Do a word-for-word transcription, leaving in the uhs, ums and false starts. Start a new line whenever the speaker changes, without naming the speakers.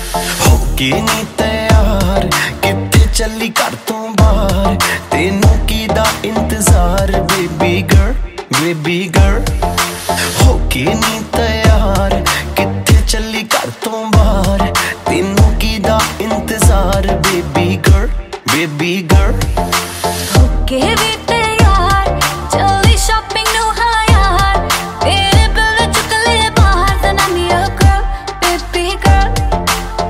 होके नी तैयार किते चली घर तो बाहर तेनू कीदा इंतजार बेबी गर्ल बेबी गर्ल होके नी तैयार